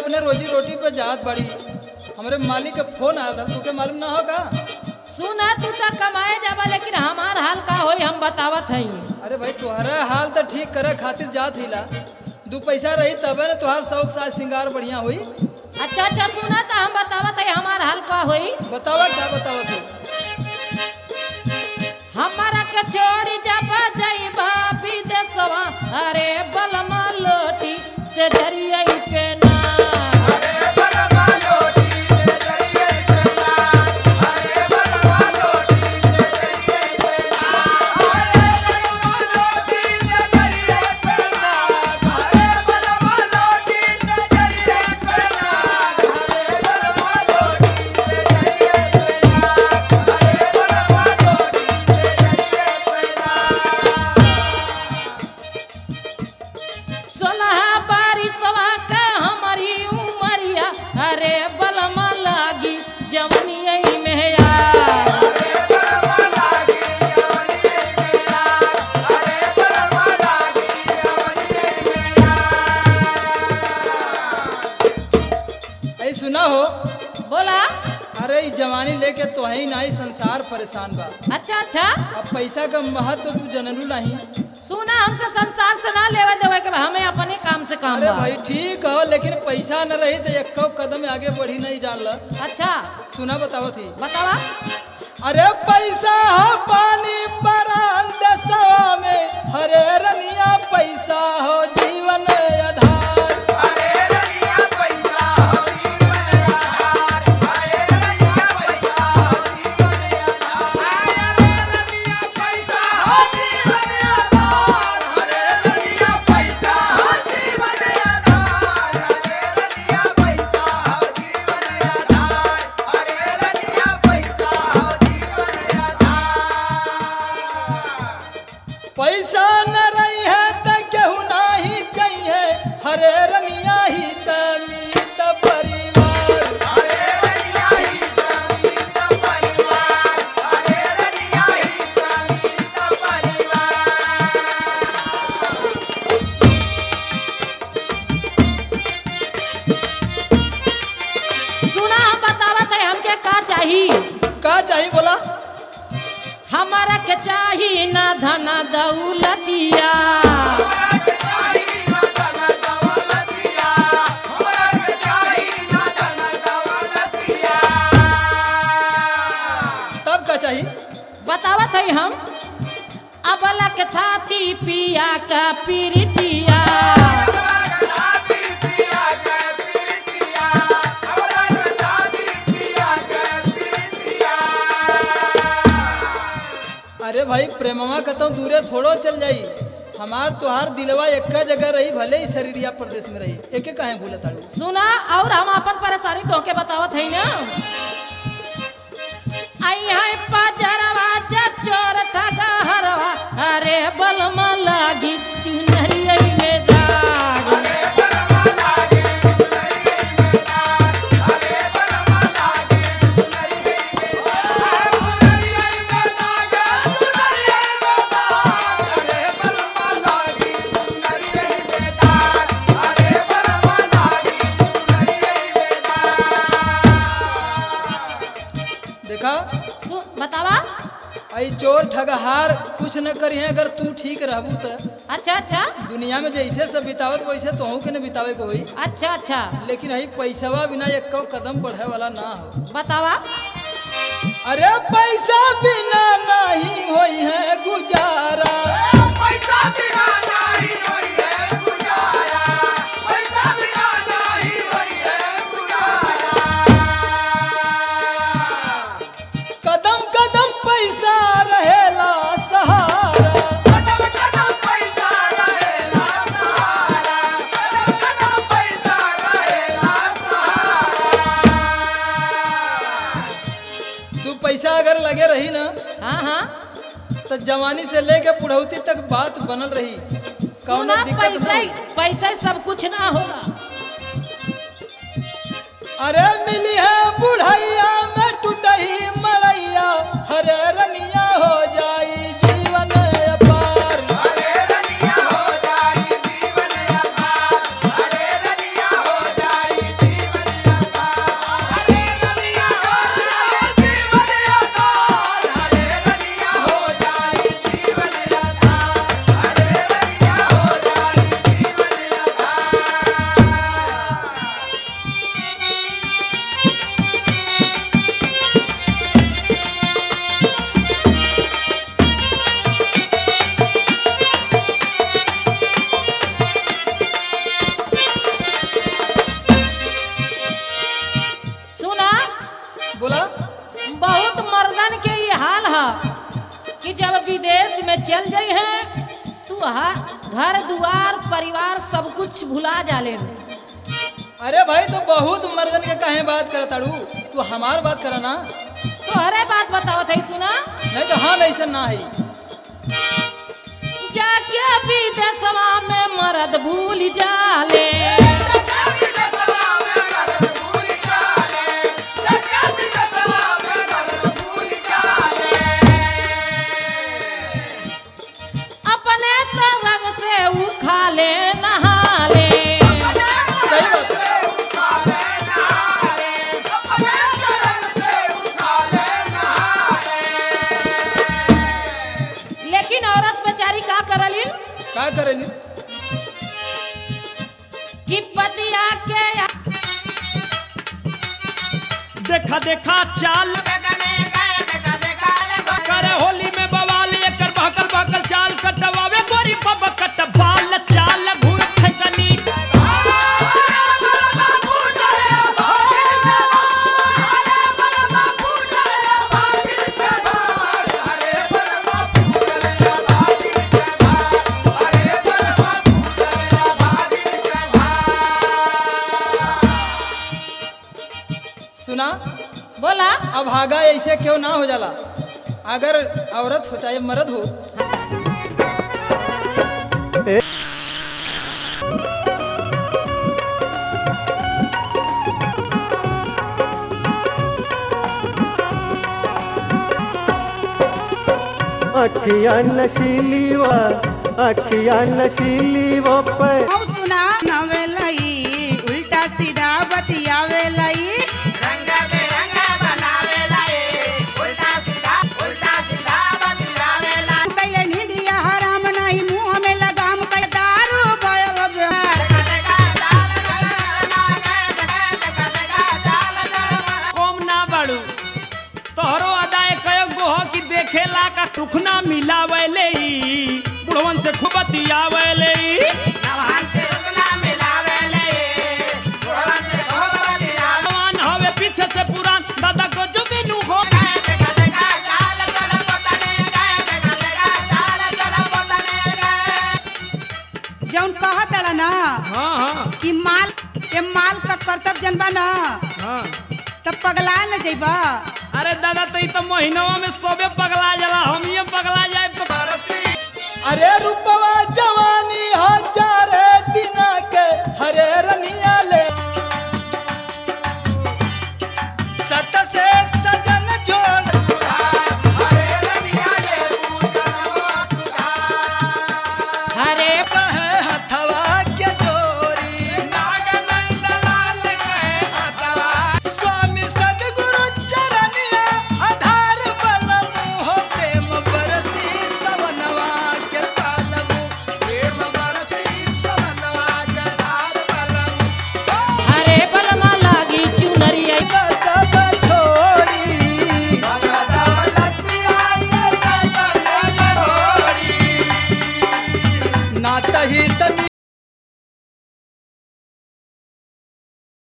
अपने रोजी रोटी पे जात बड़ी, हमारे मालिक का फोन आया था, तुके मालूम ना होगा? सुना तू तो कमाए जावा, लेकिन हमार हाल का होई हम बतावत हई। अरे भाई तुम्हारा हाल तो ठीक करे खातिर जात हिला, दो पैसा रही तबे न तुहार शौक साज श्रृंगार बढ़िया हुई। अच्छा अच्छा सुना तो हम बतावत हई हमार हाल का होई। बतावा क्या बतावा तू? हमारा के छोड़ी जब जाइबा विदेशवा, अरे बलमा लोटी से जरिया के ना। सुना हो बोला। अरे जवानी लेके तो है नहीं, संसार परेशान बा। अच्छा अच्छा अब पैसा का महत्व तू जनलू नहीं। सुना हमसे संसार से ना लेवा देवा के हमें अपने काम से काम अरे बा। भाई ठीक हो, लेकिन पैसा न रही तो एक कदम आगे बढ़ी नहीं जान ला। अच्छा सुना बतावा थी। बतावा। अरे पैसा हो पानी परान देशवा में, हरे रनिया पैसा हो जीवन आधार। पैसा न रही है तो केहू नहीं चाहिए, हरे रनिया ही तमीत परिवार। हरे रनिया ही तमीत परिवार, हरे रनिया ही तमीत परिवार। सुना हम बतावत है हमके का चाहिए। का चाहिए बोला? हमारा के चाहिए ना धन दौलतिया, तब का चाहिए? बतावत है हम। अबला के थाती पिया का पीरितिया, अरे भाई प्रेमवा कतौ दूरे थोड़ो चल जाई, हमार तुहार दिलवा एक जगह रही, भले ही शरीरिया प्रदेश में रही, एक काहे भूलत ताड़ू? सुना और हम अपन परेशानी तो के बतावत है ना। आई है पाजरवा जब चोर ठगा हरवा, अरे बलमा लागी तिनरिया में दाग। बतावा। आई चोर ठगहार कुछ न करी है, अगर तू ठीक रहबू तो। अच्छा अच्छा दुनिया में जैसे सब बितावत वैसे तोहू के न बितावे को हुई। अच्छा अच्छा लेकिन हई पैसावा बिना एक कदम बढ़े वाला ना हो। बतावा। अरे पैसा बिना नहीं होई है गुजारा, पैसा बिना नहीं होई है गुजारा, पैसा बिना नहीं होई है गुजारा। कदम कदम पैसा रहेला सहारा, कदम कदम पैसा रहेला सहारा, कदम कदम पैसा रहेला सहारा। तू पैसा अगर लगे रही ना, हाँ हाँ, तो जवानी से लेके बुढ़ौती तक बात बनल रही। सुना पैसा सब कुछ ना होगा। अरे मिली है बुढ़ैया में टूटही मड़ैया, हरे रनिया हो जाई जीवन अपार, हरे रनिया हो जाई जीवन अपार, हरे रनिया हो जाई जब विदेश में चल गई है तू घर दुआर परिवार सब कुछ भुला जाले। अरे भाई तू बहुत मर्दन के काहे बात करत ताड़ू, तू हमार बात करा ना। तो अरे बात बताओ थे सुना। नहीं तो हम ऐसा ना है। जाके विदेशवा में मर्द भूल जाले, अपने तो रंग से उखाले नहाले। सही बात है। लेकिन औरत बेचारी का करली का करेली कि पतिया के देखा देखा चाल करे होली में बवाल एकर बहकल बहकल चाल कटवावे गोरी पब कट बाल चाल घूर फेकनी। सुना बोला अब भागा ऐसे क्यों ना हो जाला। अगर औरत हो चाहे मर्द हो अखियां नशीली वो पे सुना नवेलई उल्टा सीधा बतियावेलई कैले निंदिया हराम नहीं मुंह में लगाम कर दारू बयल कम ना बाड़ू तोहरो अदाए कयो गोह की देखेला का टुखना मिलावेले बुढ़वन से खूब बतियावेले। जवान हवे पीछे से पुरान दादा को जो बिनु हो जौन कहत ना हाँ हाँ कि माल का कर्तव्य जनबा ना हाँ। तब पगला न जइबा। अरे दादा तो तो महीनवा में सबे पगला जाला हम ये पगला जाए तो अरे रूपवा जवानी हजार